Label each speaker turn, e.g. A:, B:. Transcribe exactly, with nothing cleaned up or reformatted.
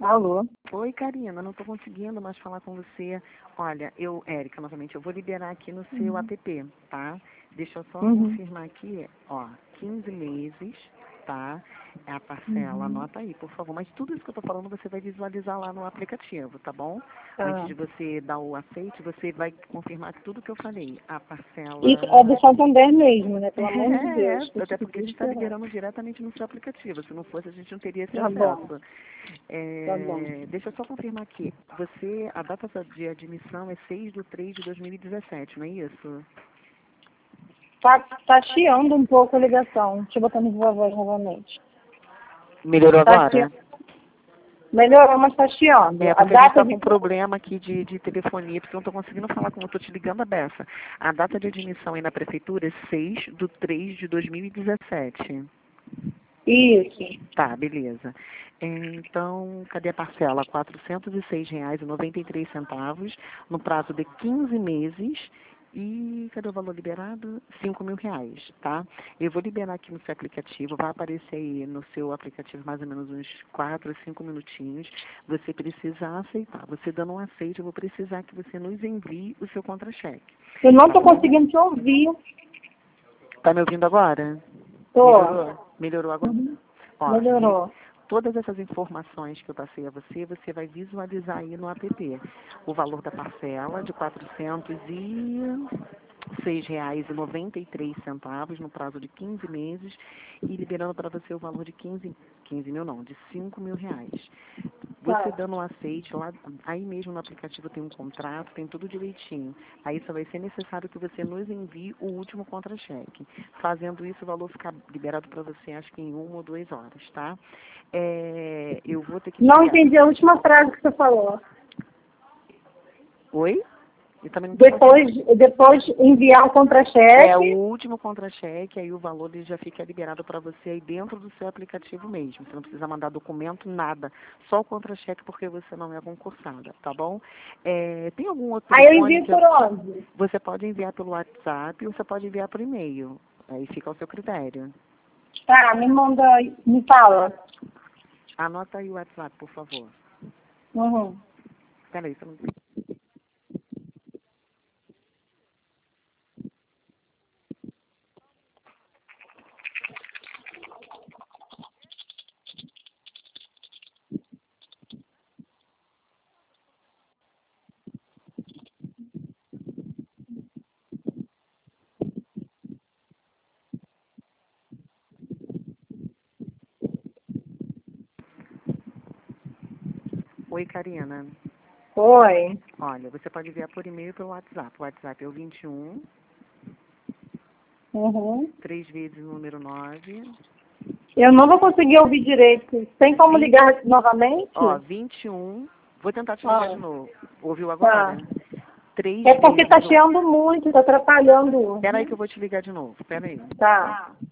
A: Alô?
B: Oi, Karina, não estou conseguindo mais falar com você. Olha, eu, Érica, novamente, eu vou liberar aqui no seu
A: Uhum.
B: app, tá? Deixa eu só
A: Uhum.
B: confirmar aqui, ó, quinze meses, tá? É a parcela,
A: Uhum.
B: anota aí, por favor. Mas tudo isso que eu estou falando você vai visualizar lá no aplicativo, tá bom?
A: Tá.
B: Antes de você dar o aceite, você vai confirmar tudo que eu falei. A parcela...
A: Isso é do Santander mesmo, né? Pelo amor de
B: É,
A: Deus.
B: é, até
A: Tipo
B: porque a
A: de
B: gente está
A: esperar.
B: liberando diretamente no seu aplicativo. Se não fosse, a gente não teria esse
A: Tá bom,
B: acesso. É,
A: tá bom.
B: deixa eu só confirmar aqui. Você, a data de admissão é seis de três de dois mil e dezessete, não é isso?
A: Tá, tá chiando um pouco a ligação. Deixa eu botar no viva voz novamente.
B: Melhorou
A: Tá
B: agora?
A: chi... Melhorou, mas tá chiando.
B: É,
A: A
B: porque a gente está
A: data
B: com
A: de...
B: um problema aqui de, de telefonia, porque eu não estou conseguindo falar como eu estou te ligando a beça. A data de admissão aí na prefeitura é seis de três de dois mil e dezessete.
A: Isso.
B: Tá, beleza. É, então, cadê a parcela? quatrocentos e seis reais e noventa e três centavos, no prazo de quinze meses. E cadê o valor liberado? cinco mil reais, tá? Eu vou liberar aqui no seu aplicativo, vai aparecer aí no seu aplicativo mais ou menos uns quatro, cinco minutinhos. Você precisa aceitar. Você dando um aceite, eu vou precisar que você nos envie o seu contra-cheque.
A: Eu não tô conseguindo te ouvir.
B: Tá me ouvindo agora?
A: Tô.
B: Melhorou? Melhorou agora?
A: Uhum.
B: Ó, e
A: Melhorou.
B: todas essas informações que eu passei a você, você vai visualizar aí no app. O valor da parcela de quatrocentos e seis reais e noventa e três centavos no prazo de quinze meses e liberando para você o valor de quinze, quinze mil não, de cinco mil reais. Você
A: Tá.
B: dando um aceite, lá, aí mesmo no aplicativo tem um contrato, tem tudo direitinho. Aí só vai ser necessário que você nos envie o último contra-cheque. Fazendo isso, o valor fica liberado para você, acho que em uma ou duas horas, tá? É, eu vou ter que...
A: Não entendi a última frase que você falou.
B: Oi? Eu também não tô
A: Depois, depois enviar o
B: É
A: contra-cheque.
B: o último contra-cheque, aí o valor ele já fica liberado para você aí dentro do seu aplicativo mesmo. Você não precisa mandar documento, nada. Só o contra-cheque porque você não é concursada, tá bom? É, tem algum outro
A: Aí eu
B: telefone
A: envio
B: que eu...
A: por onde?
B: Você pode enviar pelo WhatsApp ou você pode enviar por e-mail. Aí fica ao seu critério.
A: Tá, me manda, me fala.
B: Anota aí o WhatsApp, por favor.
A: Uhum.
B: Peraí, você não... Oi, Karina.
A: Oi.
B: Olha, você pode enviar por e-mail e pelo WhatsApp. O WhatsApp é o vinte e um,
A: Uhum.
B: três vezes o número nove.
A: Eu não vou conseguir ouvir direito. Tem como ligar novamente?
B: Ó, vinte e um. Vou tentar te ligar
A: Ah,
B: de novo. Ouviu
A: tá.
B: agora? Três
A: É porque tá
B: vezes o...
A: chiando muito, tá atrapalhando.
B: Pera aí que eu vou te ligar de novo. Pera aí.
A: Tá.